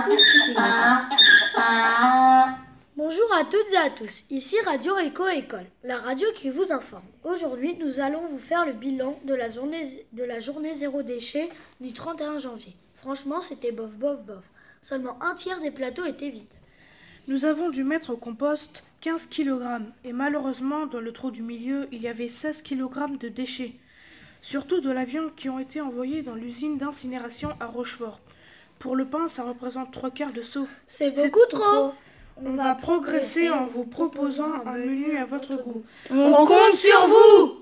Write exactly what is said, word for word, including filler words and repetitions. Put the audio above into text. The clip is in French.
Bonjour à toutes et à tous, ici Radio Éco École, la radio qui vous informe. Aujourd'hui, nous allons vous faire le bilan de la journée, de la journée zéro déchet du trente et un janvier. Franchement, c'était bof, bof, bof. Seulement un tiers des plateaux étaient vides. Nous avons dû mettre au compost quinze kilogrammes et malheureusement, dans le trou du milieu, il y avait seize kilogrammes de déchets. Surtout de la viande qui ont été envoyés dans l'usine d'incinération à Rochefort. Pour le pain, ça représente trois quarts de seau. C'est beaucoup trop. On va progresser en vous proposant un menu à votre goût. On compte sur vous!